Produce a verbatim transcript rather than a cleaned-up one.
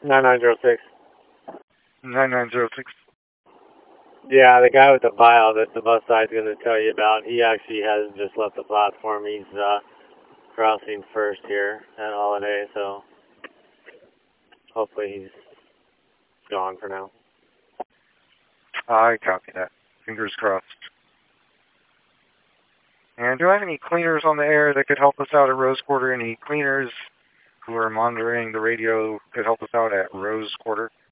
nine nine zero six. nine nine zero six. Yeah, the guy with the file that the bus side's going to tell you about, he actually has just left the platform. He's uh, crossing first here at Holiday, so hopefully he's gone for now. I copy that. Fingers crossed. And do I have any cleaners on the air that could help us out at Rose Quarter? Any cleaners who are monitoring the radio could help us out at Rose Quarter?